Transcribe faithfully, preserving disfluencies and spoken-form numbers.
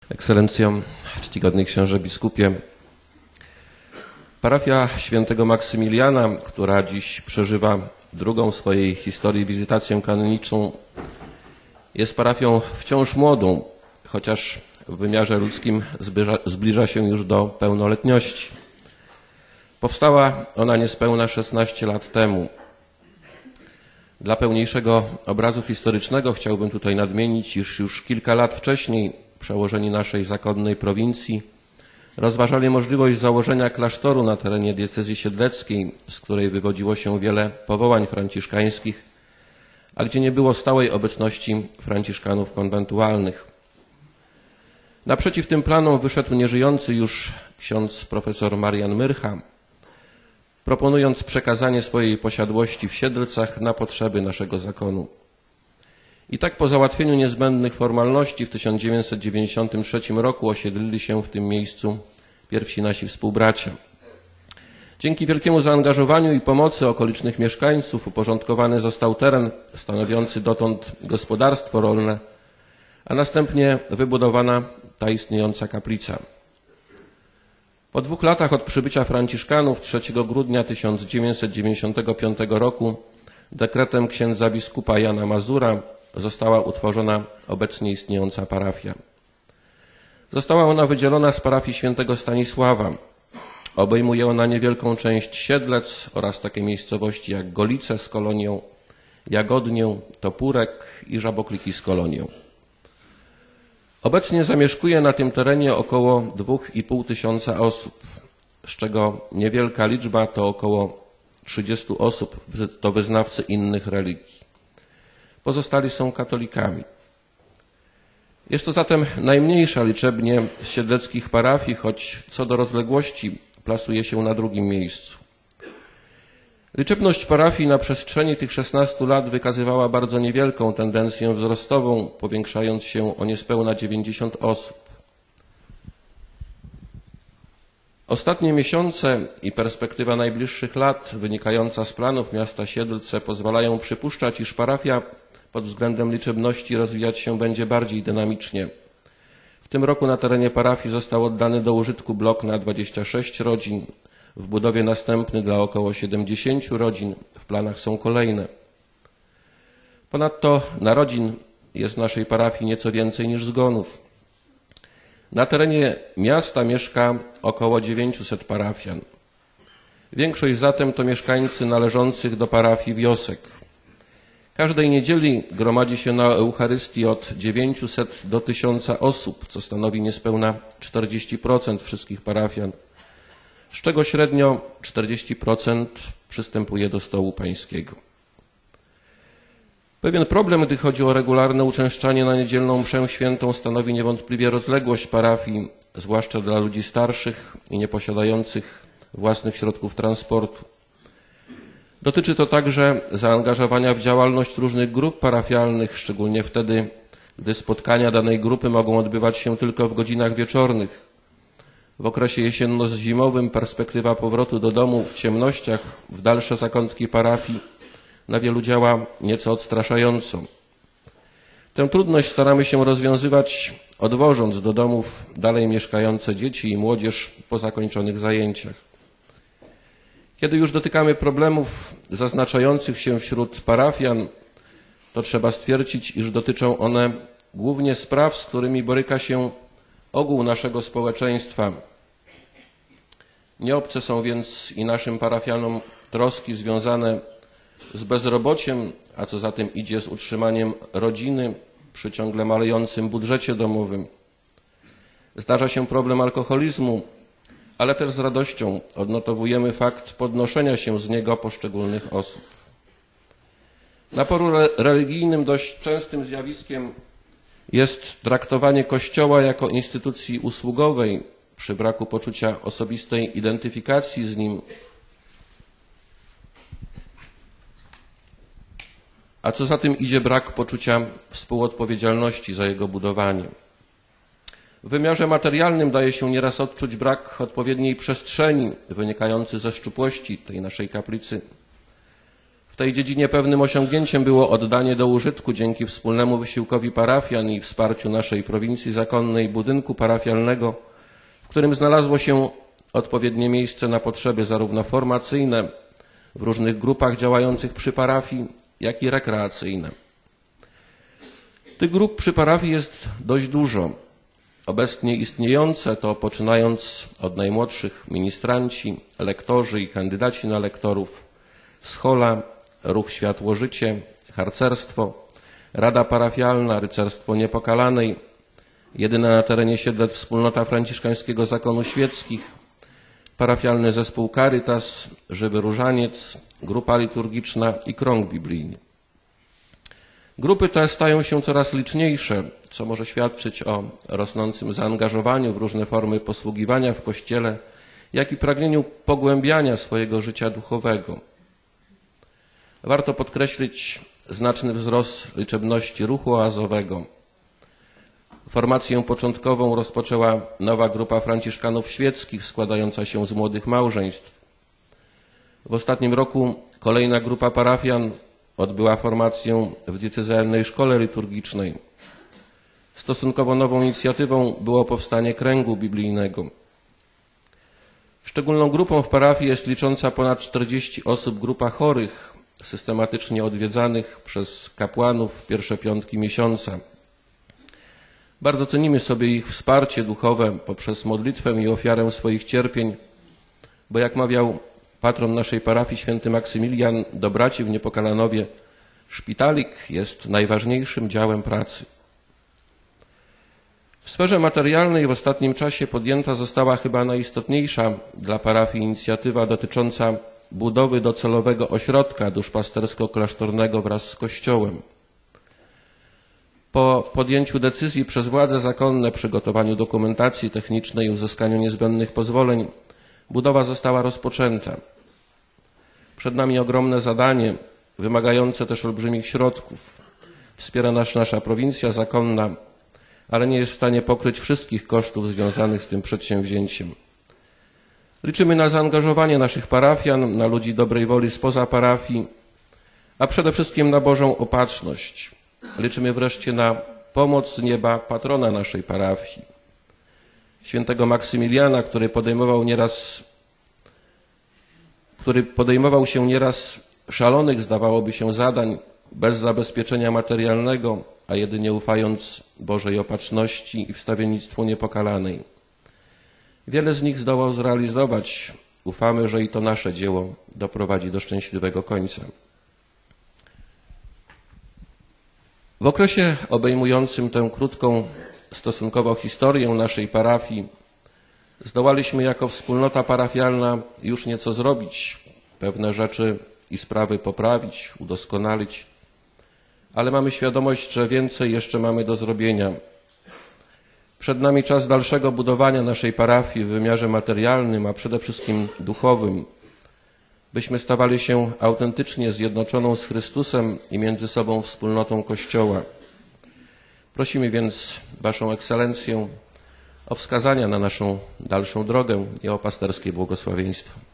Ekscelencjo, czcigodny książę biskupie, parafia świętego Maksymiliana, która dziś przeżywa drugą w swojej historii wizytację kanoniczną, jest parafią wciąż młodą, chociaż w wymiarze ludzkim zbliża, zbliża się już do pełnoletności. Powstała ona niespełna szesnaście lat temu. Dla pełniejszego obrazu historycznego chciałbym tutaj nadmienić, iż już kilka lat wcześniej przełożeni naszej zakonnej prowincji rozważali możliwość założenia klasztoru na terenie diecezji siedleckiej, z której wywodziło się wiele powołań franciszkańskich, a gdzie nie było stałej obecności franciszkanów konwentualnych. Naprzeciw tym planom wyszedł nieżyjący już ksiądz profesor Marian Myrcha, proponując przekazanie swojej posiadłości w Siedlcach na potrzeby naszego zakonu. I tak po załatwieniu niezbędnych formalności w tysiąc dziewięćset dziewięćdziesiątym trzecim roku osiedlili się w tym miejscu pierwsi nasi współbracia. Dzięki wielkiemu zaangażowaniu i pomocy okolicznych mieszkańców uporządkowany został teren stanowiący dotąd gospodarstwo rolne, a następnie wybudowana ta istniejąca kaplica. Po dwóch latach od przybycia Franciszkanów trzeciego grudnia tysiąc dziewięćset dziewięćdziesiątego piątego roku dekretem księdza biskupa Jana Mazura została utworzona obecnie istniejąca parafia. Została ona wydzielona z parafii świętego Stanisława. Obejmuje ona niewielką część Siedlec oraz takie miejscowości jak Golice z kolonią, Jagodnię, Topórek i Żabokliki z kolonią. Obecnie zamieszkuje na tym terenie około dwóch i pół tysiąca osób, z czego niewielka liczba to około trzydziestu osób, to wyznawcy innych religii. Pozostali są katolikami. Jest to zatem najmniejsza liczebnie z siedleckich parafii, choć co do rozległości plasuje się na drugim miejscu. Liczebność parafii na przestrzeni tych szesnastu lat wykazywała bardzo niewielką tendencję wzrostową, powiększając się o niespełna dziewięćdziesiąt osób. Ostatnie miesiące i perspektywa najbliższych lat wynikająca z planów miasta Siedlce pozwalają przypuszczać, iż parafia pod względem liczebności rozwijać się będzie bardziej dynamicznie. W tym roku na terenie parafii został oddany do użytku blok na dwadzieścia sześć rodzin, w budowie następny dla około siedemdziesięciu rodzin, w planach są kolejne. Ponadto narodzin jest w naszej parafii nieco więcej niż zgonów. Na terenie miasta mieszka około dziewięciuset parafian. Większość zatem to mieszkańcy należących do parafii wiosek. Każdej niedzieli gromadzi się na Eucharystii od dziewięciuset do tysiąca osób, co stanowi niespełna czterdzieści procent wszystkich parafian, z czego średnio czterdzieści procent przystępuje do stołu pańskiego. Pewien problem, gdy chodzi o regularne uczęszczanie na niedzielną mszę świętą, stanowi niewątpliwie rozległość parafii, zwłaszcza dla ludzi starszych i nieposiadających własnych środków transportu. Dotyczy to także zaangażowania w działalność różnych grup parafialnych, szczególnie wtedy, gdy spotkania danej grupy mogą odbywać się tylko w godzinach wieczornych. W okresie jesienno-zimowym perspektywa powrotu do domu w ciemnościach, w dalsze zakątki parafii na wielu działa nieco odstraszająco. Tę trudność staramy się rozwiązywać, odwożąc do domów dalej mieszkające dzieci i młodzież po zakończonych zajęciach. Kiedy już dotykamy problemów zaznaczających się wśród parafian, to trzeba stwierdzić, iż dotyczą one głównie spraw, z którymi boryka się ogół naszego społeczeństwa. Nieobce są więc i naszym parafianom troski związane z bezrobociem, a co za tym idzie z utrzymaniem rodziny przy ciągle malejącym budżecie domowym. Zdarza się problem alkoholizmu, ale też z radością odnotowujemy fakt podnoszenia się z niego poszczególnych osób. Na polu religijnym dość częstym zjawiskiem jest traktowanie Kościoła jako instytucji usługowej przy braku poczucia osobistej identyfikacji z nim, a co za tym idzie brak poczucia współodpowiedzialności za jego budowanie. W wymiarze materialnym daje się nieraz odczuć brak odpowiedniej przestrzeni wynikający ze szczupłości tej naszej kaplicy. W tej dziedzinie pewnym osiągnięciem było oddanie do użytku dzięki wspólnemu wysiłkowi parafian i wsparciu naszej prowincji zakonnej budynku parafialnego, w którym znalazło się odpowiednie miejsce na potrzeby zarówno formacyjne w różnych grupach działających przy parafii, jak i rekreacyjne. Tych grup przy parafii jest dość dużo. Obecnie istniejące to, poczynając od najmłodszych, ministranci, lektorzy i kandydaci na lektorów, schola, ruch Światło-Życie, harcerstwo, Rada Parafialna, Rycerstwo Niepokalanej, jedyna na terenie Siedlec wspólnota franciszkańskiego zakonu świeckich, parafialny zespół Caritas, Żywy Różaniec, grupa liturgiczna i krąg biblijny. Grupy te stają się coraz liczniejsze, co może świadczyć o rosnącym zaangażowaniu w różne formy posługiwania w Kościele, jak i pragnieniu pogłębiania swojego życia duchowego. Warto podkreślić znaczny wzrost liczebności ruchu oazowego. Formację początkową rozpoczęła nowa grupa franciszkanów świeckich składająca się z młodych małżeństw. W ostatnim roku kolejna grupa parafian odbyła formację w diecezjalnej szkole liturgicznej. Stosunkowo nową inicjatywą było powstanie kręgu biblijnego. Szczególną grupą w parafii jest licząca ponad czterdzieści osób grupa chorych, systematycznie odwiedzanych przez kapłanów w pierwsze piątki miesiąca. Bardzo cenimy sobie ich wsparcie duchowe poprzez modlitwę i ofiarę swoich cierpień, bo jak mawiał patron naszej parafii, święty Maksymilian, do braci w Niepokalanowie, szpitalik jest najważniejszym działem pracy. W sferze materialnej w ostatnim czasie podjęta została chyba najistotniejsza dla parafii inicjatywa dotycząca budowy docelowego ośrodka duszpastersko-klasztornego wraz z Kościołem. Po podjęciu decyzji przez władze zakonne, przygotowaniu dokumentacji technicznej i uzyskaniu niezbędnych pozwoleń, budowa została rozpoczęta. Przed nami ogromne zadanie, wymagające też olbrzymich środków. Wspiera nas nasza prowincja zakonna, ale nie jest w stanie pokryć wszystkich kosztów związanych z tym przedsięwzięciem. Liczymy na zaangażowanie naszych parafian, na ludzi dobrej woli spoza parafii, a przede wszystkim na Bożą opatrzność. Liczymy wreszcie na pomoc z nieba patrona naszej parafii, świętego Maksymiliana, który podejmował nieraz, który podejmował się nieraz szalonych, zdawałoby się, zadań bez zabezpieczenia materialnego, a jedynie ufając Bożej opatrzności i wstawiennictwu Niepokalanej. Wiele z nich zdołał zrealizować. Ufamy, że i to nasze dzieło doprowadzi do szczęśliwego końca. W okresie obejmującym tę krótką stosunkowo historię naszej parafii zdołaliśmy jako wspólnota parafialna już nieco zrobić, pewne rzeczy i sprawy poprawić, udoskonalić, ale mamy świadomość, że więcej jeszcze mamy do zrobienia. Przed nami czas dalszego budowania naszej parafii w wymiarze materialnym, a przede wszystkim duchowym, byśmy stawali się autentycznie zjednoczoną z Chrystusem i między sobą wspólnotą Kościoła. Prosimy więc Waszą Ekscelencję o wskazania na naszą dalszą drogę i o pasterskie błogosławieństwo.